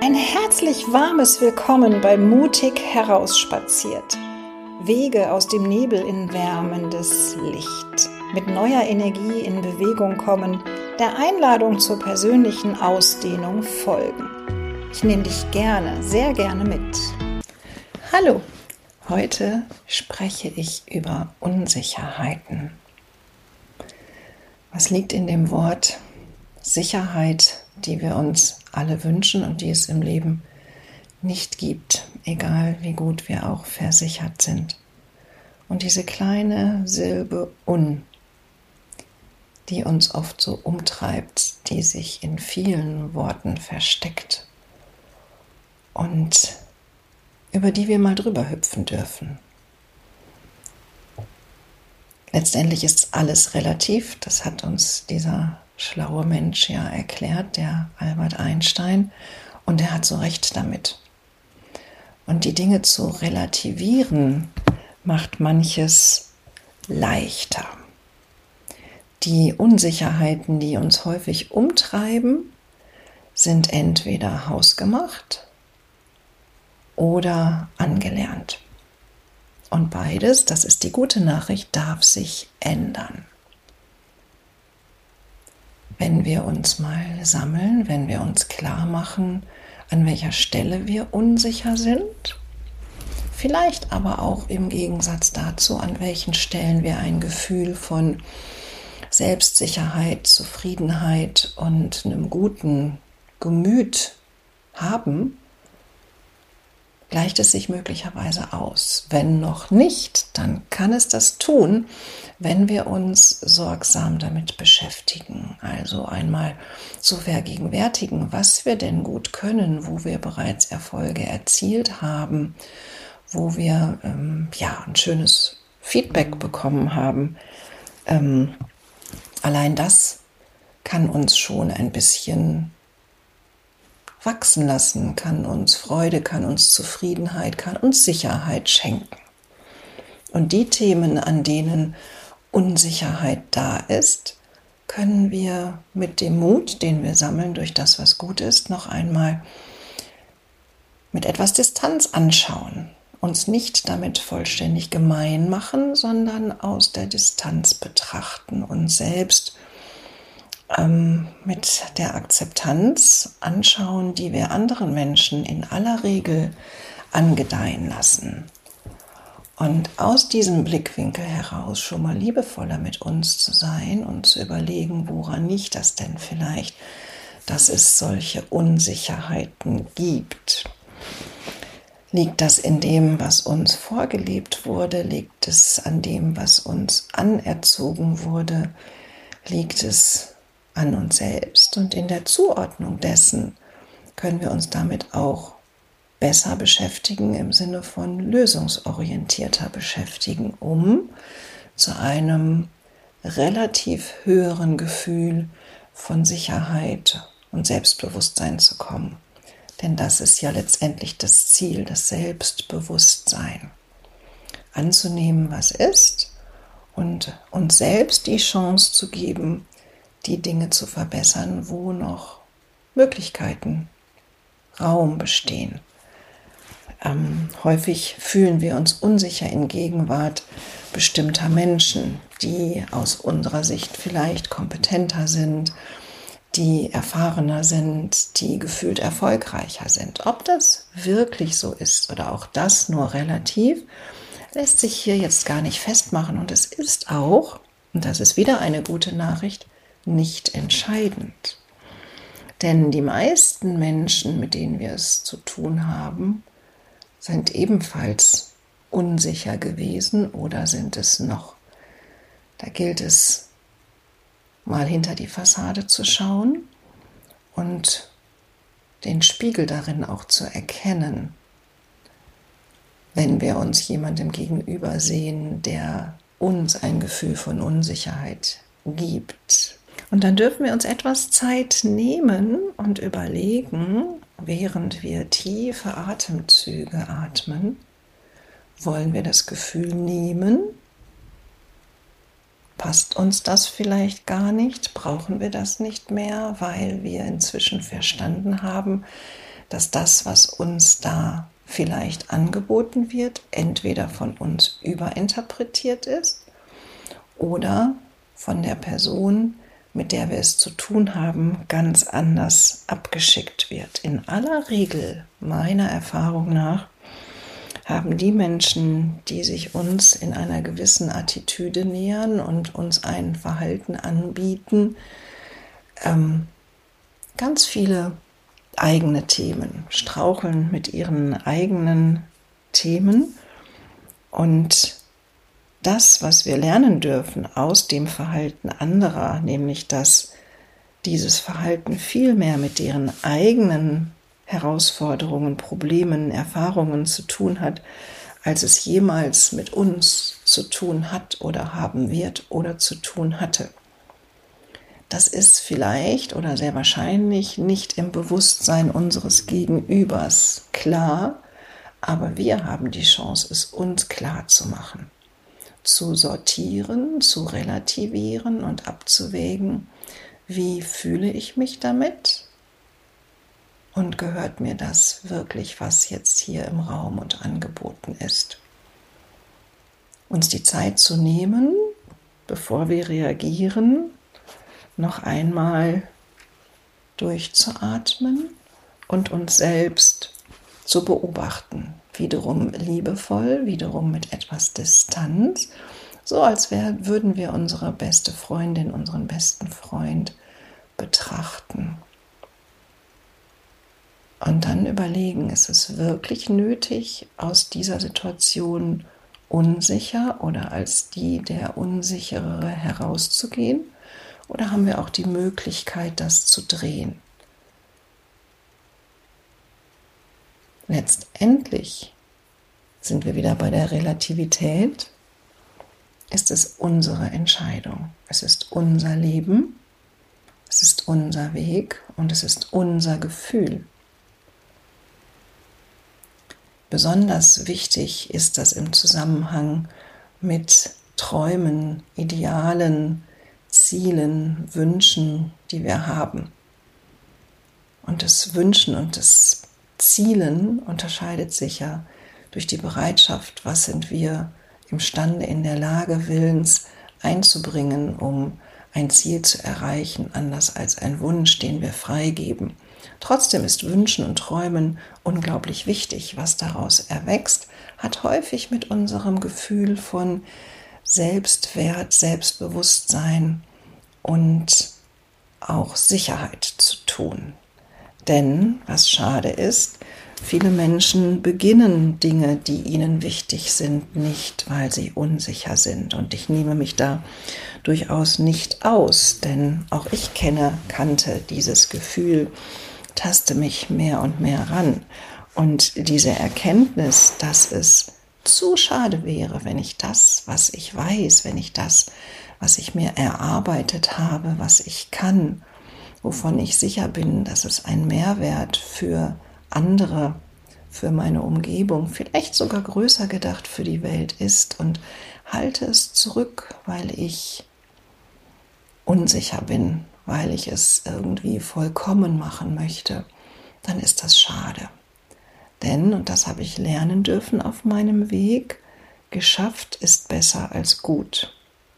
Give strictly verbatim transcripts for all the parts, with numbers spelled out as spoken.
Ein herzlich warmes Willkommen bei Mutig herausspaziert. Wege aus dem Nebel in wärmendes Licht. Mit neuer Energie in Bewegung kommen, der Einladung zur persönlichen Ausdehnung folgen. Ich nehme dich gerne, sehr gerne mit. Hallo, heute spreche ich über Unsicherheiten. Was liegt in dem Wort Sicherheit, die wir uns alle wünschen und die es im Leben nicht gibt, egal wie gut wir auch versichert sind. Und diese kleine Silbe Un, die uns oft so umtreibt, die sich in vielen Worten versteckt und über die wir mal drüber hüpfen dürfen. Letztendlich ist alles relativ, das hat uns dieser schlaue Mensch ja erklärt, der Albert Einstein, und er hat so recht damit. Und die Dinge zu relativieren macht manches leichter. Die Unsicherheiten, die uns häufig umtreiben, sind entweder hausgemacht oder angelernt. Und beides, das ist die gute Nachricht, darf sich ändern. Wenn wir uns mal sammeln, wenn wir uns klar machen, an welcher Stelle wir unsicher sind, vielleicht aber auch im Gegensatz dazu, an welchen Stellen wir ein Gefühl von Selbstsicherheit, Zufriedenheit und einem guten Gemüt haben, gleicht es sich möglicherweise aus. Wenn noch nicht, dann kann es das tun, wenn wir uns sorgsam damit beschäftigen. Also einmal zu vergegenwärtigen, was wir denn gut können, wo wir bereits Erfolge erzielt haben, wo wir ähm, ja, ein schönes Feedback bekommen haben. Ähm, allein das kann uns schon ein bisschen wachsen lassen, kann uns Freude, kann uns Zufriedenheit, kann uns Sicherheit schenken. Und die Themen, an denen Unsicherheit da ist, können wir mit dem Mut, den wir sammeln durch das, was gut ist, noch einmal mit etwas Distanz anschauen. Uns nicht damit vollständig gemein machen, sondern aus der Distanz betrachten und selbst ähm, mit der Akzeptanz anschauen, die wir anderen Menschen in aller Regel angedeihen lassen. Und aus diesem Blickwinkel heraus schon mal liebevoller mit uns zu sein und zu überlegen, woran liegt das denn vielleicht, dass es solche Unsicherheiten gibt. Liegt das in dem, was uns vorgelebt wurde? Liegt es an dem, was uns anerzogen wurde? Liegt es an uns selbst? Und in der Zuordnung dessen können wir uns damit auch besser beschäftigen, im Sinne von lösungsorientierter beschäftigen, um zu einem relativ höheren Gefühl von Sicherheit und Selbstbewusstsein zu kommen. Denn das ist ja letztendlich das Ziel, das Selbstbewusstsein. Anzunehmen, was ist, und uns selbst die Chance zu geben, die Dinge zu verbessern, wo noch Möglichkeiten, Raum bestehen. Ähm, häufig fühlen wir uns unsicher in Gegenwart bestimmter Menschen, die aus unserer Sicht vielleicht kompetenter sind, die erfahrener sind, die gefühlt erfolgreicher sind. Ob das wirklich so ist oder auch das nur relativ, lässt sich hier jetzt gar nicht festmachen. Und es ist auch, und das ist wieder eine gute Nachricht, nicht entscheidend. Denn die meisten Menschen, mit denen wir es zu tun haben, sind ebenfalls unsicher gewesen oder sind es noch. Da gilt es, mal hinter die Fassade zu schauen und den Spiegel darin auch zu erkennen, wenn wir uns jemandem gegenüber sehen, der uns ein Gefühl von Unsicherheit gibt. Und dann dürfen wir uns etwas Zeit nehmen und überlegen, während wir tiefe Atemzüge atmen, wollen wir das Gefühl nehmen? Passt uns das vielleicht gar nicht? Brauchen wir das nicht mehr, weil wir inzwischen verstanden haben, dass das, was uns da vielleicht angeboten wird, entweder von uns überinterpretiert ist oder von der Person, mit der wir es zu tun haben, ganz anders abgeschickt wird. In aller Regel, meiner Erfahrung nach, haben die Menschen, die sich uns in einer gewissen Attitüde nähern und uns ein Verhalten anbieten, ähm, ganz viele eigene Themen, straucheln mit ihren eigenen Themen, und das, was wir lernen dürfen aus dem Verhalten anderer, nämlich dass dieses Verhalten viel mehr mit deren eigenen Herausforderungen, Problemen, Erfahrungen zu tun hat, als es jemals mit uns zu tun hat oder haben wird oder zu tun hatte. Das ist vielleicht oder sehr wahrscheinlich nicht im Bewusstsein unseres Gegenübers klar, aber wir haben die Chance, es uns klar zu machen, zu sortieren, zu relativieren und abzuwägen, wie fühle ich mich damit und gehört mir das wirklich, was jetzt hier im Raum und angeboten ist. Uns die Zeit zu nehmen, bevor wir reagieren, noch einmal durchzuatmen und uns selbst zu beobachten. Wiederum liebevoll, wiederum mit etwas Distanz, so als wär, würden wir unsere beste Freundin, unseren besten Freund betrachten. Und dann überlegen, ist es wirklich nötig, aus dieser Situation unsicher oder als die der Unsicherere herauszugehen? Oder haben wir auch die Möglichkeit, das zu drehen? Letztendlich sind wir wieder bei der Relativität. Ist es unsere Entscheidung. Es ist unser Leben, es ist unser Weg und es ist unser Gefühl. Besonders wichtig ist das im Zusammenhang mit Träumen, Idealen, Zielen, Wünschen, die wir haben. Und das Wünschen und das Zielen unterscheidet sich ja durch die Bereitschaft, was sind wir imstande, in der Lage, willens einzubringen, um ein Ziel zu erreichen, anders als ein Wunsch, den wir freigeben. Trotzdem ist Wünschen und Träumen unglaublich wichtig. Was daraus erwächst, hat häufig mit unserem Gefühl von Selbstwert, Selbstbewusstsein und auch Sicherheit zu tun. Denn, was schade ist, viele Menschen beginnen Dinge, die ihnen wichtig sind, nicht, weil sie unsicher sind. Und ich nehme mich da durchaus nicht aus, denn auch ich kenne, kannte dieses Gefühl, taste mich mehr und mehr ran. Und diese Erkenntnis, dass es zu schade wäre, wenn ich das, was ich weiß, wenn ich das, was ich mir erarbeitet habe, was ich kann, wovon ich sicher bin, dass es ein Mehrwert für andere, für meine Umgebung, vielleicht sogar größer gedacht für die Welt ist, und halte es zurück, weil ich unsicher bin, weil ich es irgendwie vollkommen machen möchte, dann ist das schade. Denn, und das habe ich lernen dürfen auf meinem Weg, geschafft ist besser als gut.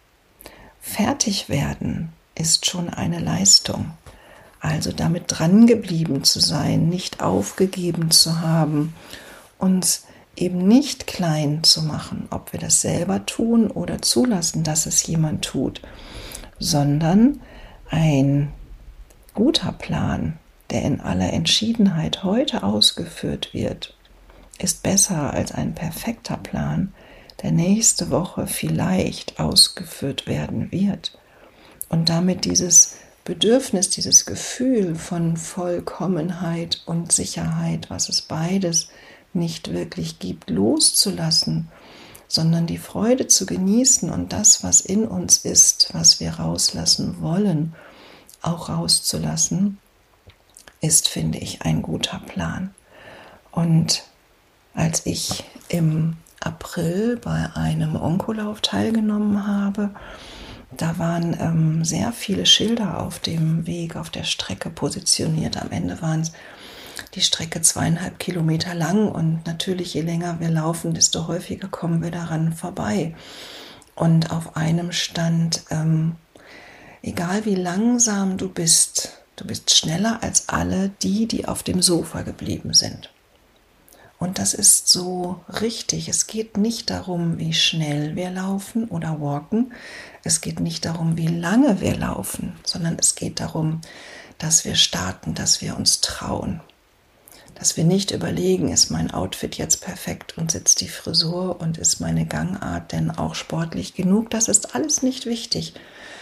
Fertig werden ist schon eine Leistung. Also damit dran geblieben zu sein, nicht aufgegeben zu haben, uns eben nicht klein zu machen, ob wir das selber tun oder zulassen, dass es jemand tut, sondern ein guter Plan, der in aller Entschiedenheit heute ausgeführt wird, ist besser als ein perfekter Plan, der nächste Woche vielleicht ausgeführt werden wird. Und damit dieses Bedürfnis, dieses Gefühl von Vollkommenheit und Sicherheit, was es beides nicht wirklich gibt, loszulassen, sondern die Freude zu genießen und das, was in uns ist, was wir rauslassen wollen, auch rauszulassen, ist, finde ich, ein guter Plan. Und als ich im April bei einem Onkolauf teilgenommen habe, da waren ähm, sehr viele Schilder auf dem Weg, auf der Strecke positioniert. Am Ende waren es die Strecke zweieinhalb Kilometer lang und natürlich, je länger wir laufen, desto häufiger kommen wir daran vorbei. Und auf einem Stand, ähm, egal wie langsam du bist, du bist schneller als alle die, die auf dem Sofa geblieben sind. Und das ist so richtig. Es geht nicht darum, wie schnell wir laufen oder walken. Es geht nicht darum, wie lange wir laufen, sondern es geht darum, dass wir starten, dass wir uns trauen. Dass wir nicht überlegen, ist mein Outfit jetzt perfekt und sitzt die Frisur und ist meine Gangart denn auch sportlich genug? Das ist alles nicht wichtig.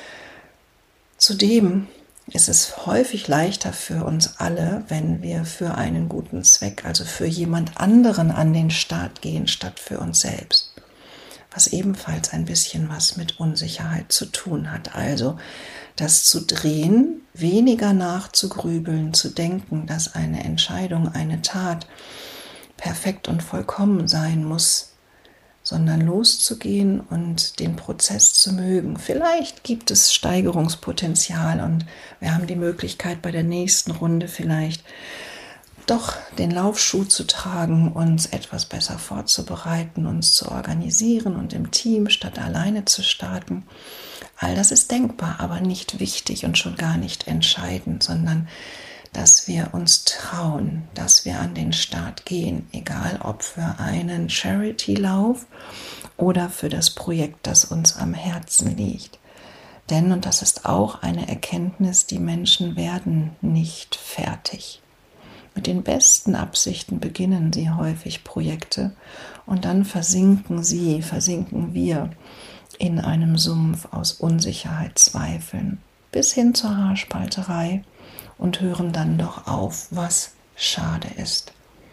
Zudem ist es häufig leichter für uns alle, wenn wir für einen guten Zweck, also für jemand anderen an den Start gehen, statt für uns selbst. Was ebenfalls ein bisschen was mit Unsicherheit zu tun hat. Also das zu drehen, weniger nachzugrübeln, zu denken, dass eine Entscheidung, eine Tat perfekt und vollkommen sein muss, sondern loszugehen und den Prozess zu mögen. Vielleicht gibt es Steigerungspotenzial und wir haben die Möglichkeit, bei der nächsten Runde vielleicht doch den Laufschuh zu tragen, uns etwas besser vorzubereiten, uns zu organisieren und im Team statt alleine zu starten. All das ist denkbar, aber nicht wichtig und schon gar nicht entscheidend, sondern dass wir uns trauen, dass wir an den Start gehen, egal ob für einen Charity-Lauf oder für das Projekt, das uns am Herzen liegt. Denn, und das ist auch eine Erkenntnis, die Menschen werden nicht fertig. Mit den besten Absichten beginnen sie häufig Projekte und dann versinken sie, versinken wir in einem Sumpf aus Unsicherheit, Zweifeln bis hin zur Haarspalterei und hören dann doch auf, was schade ist.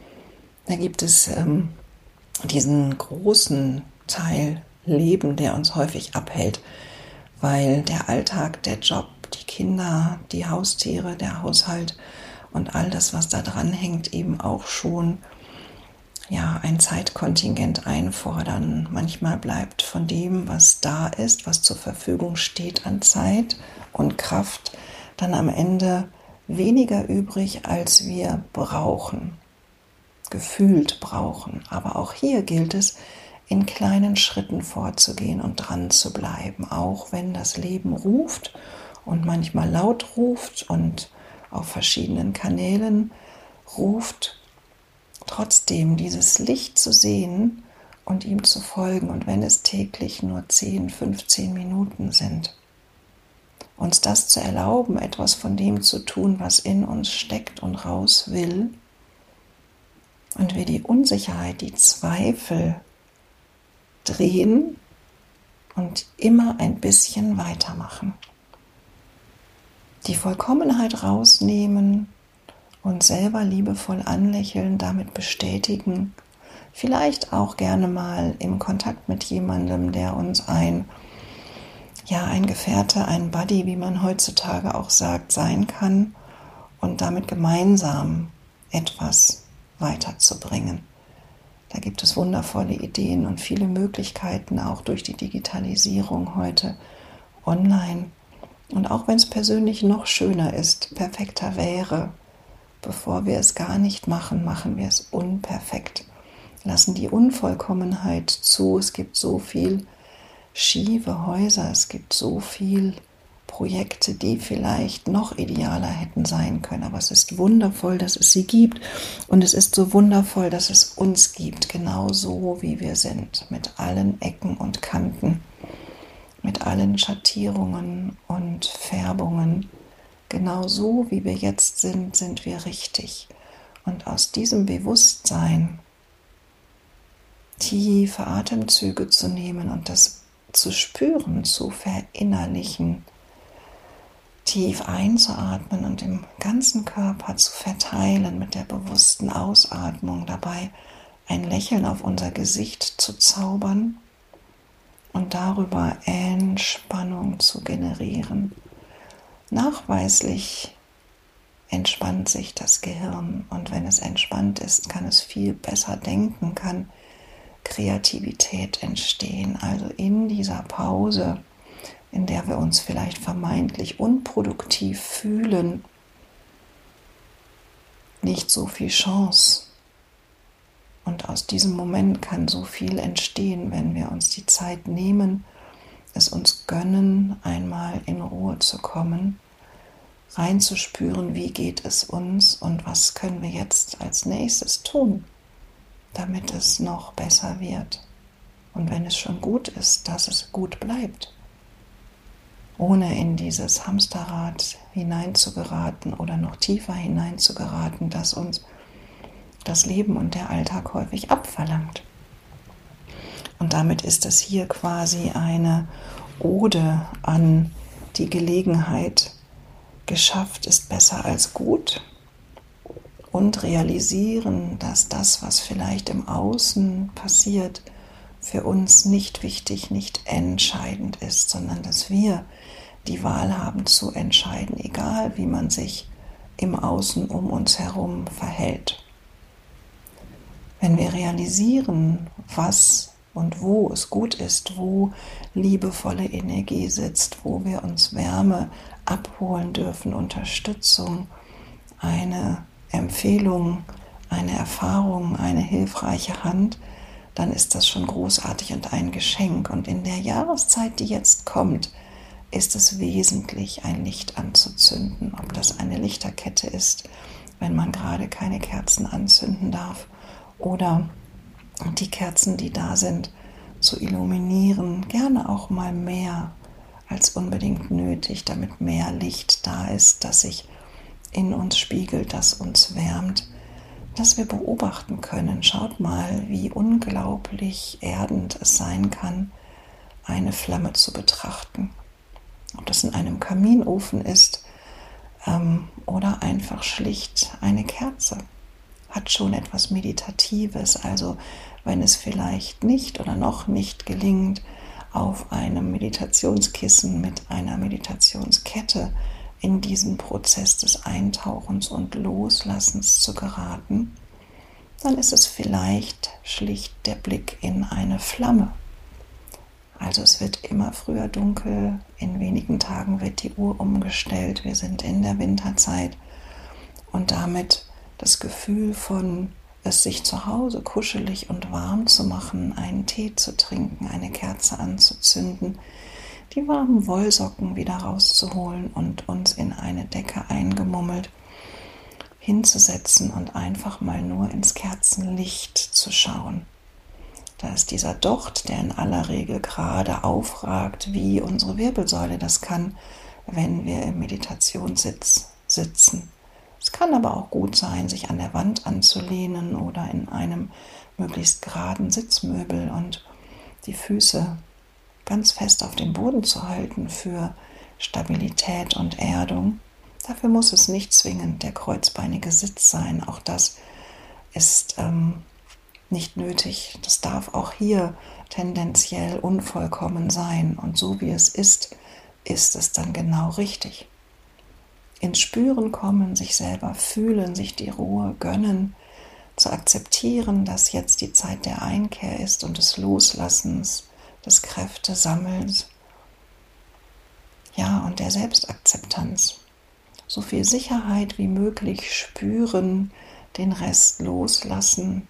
Da gibt es ähm, diesen großen Teil Leben, der uns häufig abhält, weil der Alltag, der Job, die Kinder, die Haustiere, der Haushalt und all das, was da dran hängt, eben auch schon ja, ein Zeitkontingent einfordern. Manchmal bleibt von dem, was da ist, was zur Verfügung steht an Zeit und Kraft, dann am Ende weniger übrig, als wir brauchen, gefühlt brauchen. Aber auch hier gilt es, in kleinen Schritten vorzugehen und dran zu bleiben, auch wenn das Leben ruft und manchmal laut ruft und auf verschiedenen Kanälen ruft, trotzdem dieses Licht zu sehen und ihm zu folgen, und wenn es täglich nur zehn, fünfzehn Minuten sind. Uns das zu erlauben, etwas von dem zu tun, was in uns steckt und raus will, und wir die Unsicherheit, die Zweifel drehen und immer ein bisschen weitermachen. Die Vollkommenheit rausnehmen, uns selber liebevoll anlächeln, damit bestätigen, vielleicht auch gerne mal im Kontakt mit jemandem, der uns ein ja, ein Gefährte, ein Buddy, wie man heutzutage auch sagt, sein kann und damit gemeinsam etwas weiterzubringen. Da gibt es wundervolle Ideen und viele Möglichkeiten, auch durch die Digitalisierung heute online. Und auch wenn es persönlich noch schöner ist, perfekter wäre, bevor wir es gar nicht machen, machen wir es unperfekt. Lassen die Unvollkommenheit zu. Es gibt so viel schiefe Häuser, es gibt so viel Projekte, die vielleicht noch idealer hätten sein können, aber es ist wundervoll, dass es sie gibt, und es ist so wundervoll, dass es uns gibt, genau so wie wir sind, mit allen Ecken und Kanten, mit allen Schattierungen und Färbungen. Genau so wie wir jetzt sind, sind wir richtig, und aus diesem Bewusstsein tiefe Atemzüge zu nehmen und das zu spüren, zu verinnerlichen, tief einzuatmen und im ganzen Körper zu verteilen mit der bewussten Ausatmung, dabei ein Lächeln auf unser Gesicht zu zaubern und darüber Entspannung zu generieren. Nachweislich entspannt sich das Gehirn, und wenn es entspannt ist, kann es viel besser denken, kann Kreativität entstehen. Also in dieser Pause, in der wir uns vielleicht vermeintlich unproduktiv fühlen, liegt so viel Chance. Und aus diesem Moment kann so viel entstehen, wenn wir uns die Zeit nehmen, es uns gönnen, einmal in Ruhe zu kommen, reinzuspüren, wie geht es uns und was können wir jetzt als nächstes tun, damit es noch besser wird. Und wenn es schon gut ist, dass es gut bleibt, ohne in dieses Hamsterrad hineinzugeraten oder noch tiefer hineinzugeraten, das uns das Leben und der Alltag häufig abverlangt. Und damit ist es hier quasi eine Ode an die Gelegenheit, geschafft ist besser als gut, und realisieren, dass das, was vielleicht im Außen passiert, für uns nicht wichtig, nicht entscheidend ist, sondern dass wir die Wahl haben zu entscheiden, egal wie man sich im Außen um uns herum verhält. Wenn wir realisieren, was und wo es gut ist, wo liebevolle Energie sitzt, wo wir uns Wärme abholen dürfen, Unterstützung, eine Empfehlung, eine Erfahrung, eine hilfreiche Hand, dann ist das schon großartig und ein Geschenk. Und in der Jahreszeit, die jetzt kommt, ist es wesentlich, ein Licht anzuzünden. Ob das eine Lichterkette ist, wenn man gerade keine Kerzen anzünden darf, oder die Kerzen, die da sind, zu illuminieren, gerne auch mal mehr als unbedingt nötig, damit mehr Licht da ist, das sich in uns spiegelt, das uns wärmt, dass wir beobachten können. Schaut mal, wie unglaublich erdend es sein kann, eine Flamme zu betrachten. Ob das in einem Kaminofen ist ähm, oder einfach schlicht eine Kerze, hat schon etwas Meditatives. Also wenn es vielleicht nicht oder noch nicht gelingt, auf einem Meditationskissen mit einer Meditationskette in diesen Prozess des Eintauchens und Loslassens zu geraten, dann ist es vielleicht schlicht der Blick in eine Flamme. Also es wird immer früher dunkel, in wenigen Tagen wird die Uhr umgestellt, wir sind in der Winterzeit und damit das Gefühl von es sich zu Hause kuschelig und warm zu machen, einen Tee zu trinken, eine Kerze anzuzünden, die warmen Wollsocken wieder rauszuholen und uns in eine Decke eingemummelt hinzusetzen und einfach mal nur ins Kerzenlicht zu schauen. Da ist dieser Docht, der in aller Regel gerade aufragt, wie unsere Wirbelsäule das kann, wenn wir im Meditationssitz sitzen. Es kann aber auch gut sein, sich an der Wand anzulehnen oder in einem möglichst geraden Sitzmöbel und die Füße ganz fest auf dem Boden zu halten für Stabilität und Erdung. Dafür muss es nicht zwingend der kreuzbeinige Sitz sein. Auch das ist ähm, nicht nötig. Das darf auch hier tendenziell unvollkommen sein. Und so wie es ist, ist es dann genau richtig. Ins Spüren kommen, sich selber fühlen, sich die Ruhe gönnen, zu akzeptieren, dass jetzt die Zeit der Einkehr ist und des Loslassens, des Kräftesammelns, ja, und der Selbstakzeptanz. So viel Sicherheit wie möglich spüren, den Rest loslassen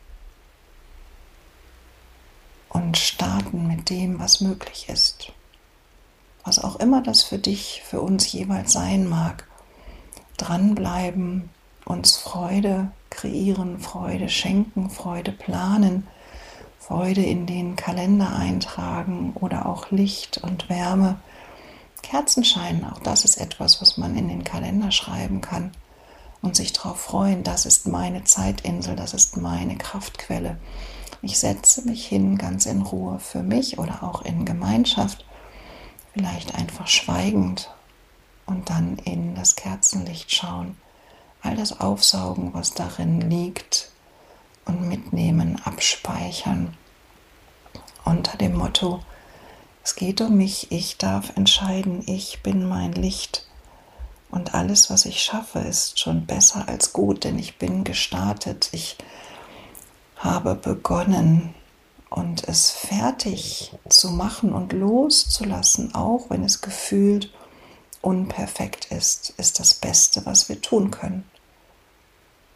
und starten mit dem, was möglich ist. Was auch immer das für dich, für uns jeweils sein mag. Dranbleiben, uns Freude kreieren, Freude schenken, Freude planen, Freude in den Kalender eintragen oder auch Licht und Wärme. Kerzenschein, auch das ist etwas, was man in den Kalender schreiben kann und sich darauf freuen, das ist meine Zeitinsel, das ist meine Kraftquelle. Ich setze mich hin, ganz in Ruhe für mich oder auch in Gemeinschaft, vielleicht einfach schweigend und dann in das Kerzenlicht schauen, all das aufsaugen, was darin liegt und mitnehmen, abspeichern. Unter dem Motto, es geht um mich, ich darf entscheiden, ich bin mein Licht und alles, was ich schaffe, ist schon besser als gut, denn ich bin gestartet, ich habe begonnen und es fertig zu machen und loszulassen, auch wenn es gefühlt unperfekt ist, ist das Beste, was wir tun können.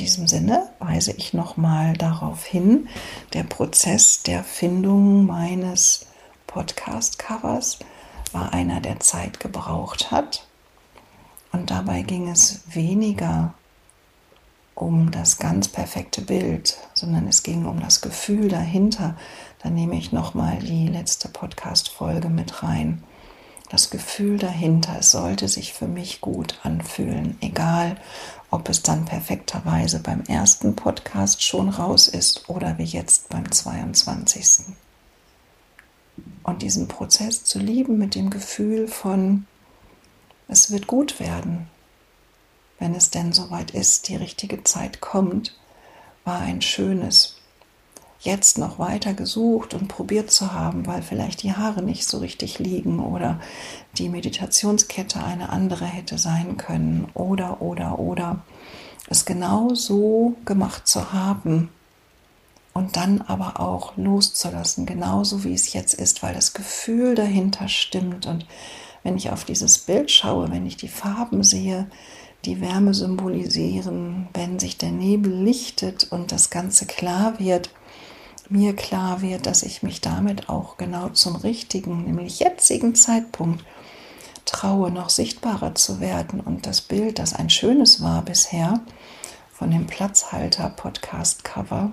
diesem Sinne weise ich nochmal darauf hin, der Prozess der Findung meines Podcast-Covers war einer, der Zeit gebraucht hat. Und dabei ging es weniger um das ganz perfekte Bild, sondern es ging um das Gefühl dahinter. Da nehme ich nochmal die letzte Podcast-Folge mit rein. Das Gefühl dahinter, es sollte sich für mich gut anfühlen, egal ob es dann perfekterweise beim ersten Podcast schon raus ist oder wie jetzt beim zweiundzwanzigsten Und diesen Prozess zu lieben mit dem Gefühl von, es wird gut werden, wenn es denn soweit ist, die richtige Zeit kommt, war ein schönes. Jetzt noch weiter gesucht und probiert zu haben, weil vielleicht die Haare nicht so richtig liegen oder die Meditationskette eine andere hätte sein können oder, oder, oder es genau so gemacht zu haben und dann aber auch loszulassen, genauso wie es jetzt ist, weil das Gefühl dahinter stimmt. Und wenn ich auf dieses Bild schaue, wenn ich die Farben sehe, die Wärme symbolisieren, wenn sich der Nebel lichtet und das Ganze klar wird, mir klar wird, dass ich mich damit auch genau zum richtigen, nämlich jetzigen Zeitpunkt traue, noch sichtbarer zu werden und das Bild, das ein schönes war bisher, von dem Platzhalter-Podcast-Cover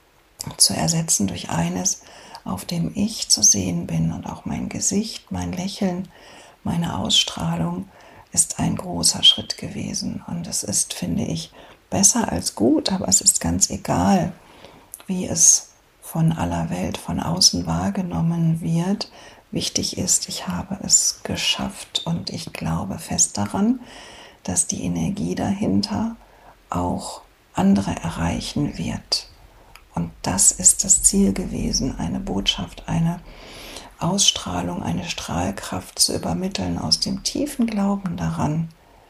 zu ersetzen durch eines, auf dem ich zu sehen bin und auch mein Gesicht, mein Lächeln, meine Ausstrahlung ist ein großer Schritt gewesen. Und es ist, finde ich, besser als gut, aber es ist ganz egal, wie es von aller Welt, von außen wahrgenommen wird. Wichtig ist, ich habe es geschafft und ich glaube fest daran, dass die Energie dahinter auch andere erreichen wird. Und das ist das Ziel gewesen, eine Botschaft, eine Ausstrahlung, eine Strahlkraft zu übermitteln aus dem tiefen Glauben daran,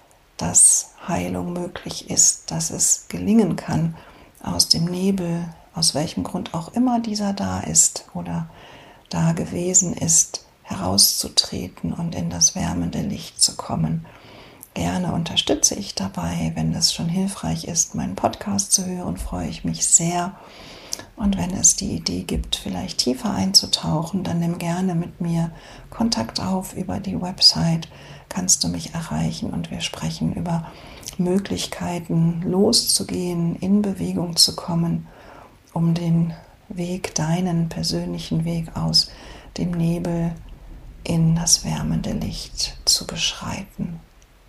dass Heilung möglich ist, dass es gelingen kann, aus dem Nebel, aus welchem Grund auch immer dieser da ist oder da gewesen ist, herauszutreten und in das wärmende Licht zu kommen. Gerne unterstütze ich dabei, wenn es schon hilfreich ist, meinen Podcast zu hören, freue ich mich sehr. Und wenn es die Idee gibt, vielleicht tiefer einzutauchen, dann nimm gerne mit mir Kontakt auf über die Website, kannst du mich erreichen und wir sprechen über Möglichkeiten, loszugehen, in Bewegung zu kommen, um den Weg, deinen persönlichen Weg aus dem Nebel in das wärmende Licht zu beschreiten.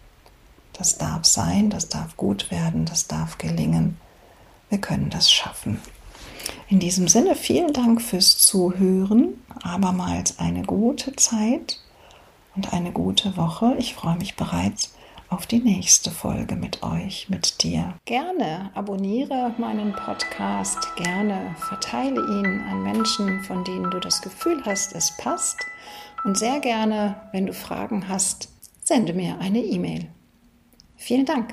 Das darf sein, das darf gut werden, das darf gelingen. Wir können das schaffen. In diesem Sinne, vielen Dank fürs Zuhören, abermals eine gute Zeit und eine gute Woche. Ich freue mich bereits auf die nächste Folge mit euch, mit dir. Gerne abonniere meinen Podcast, gerne verteile ihn an Menschen, von denen du das Gefühl hast, es passt. Und sehr gerne, wenn du Fragen hast, sende mir eine E-Mail. Vielen Dank.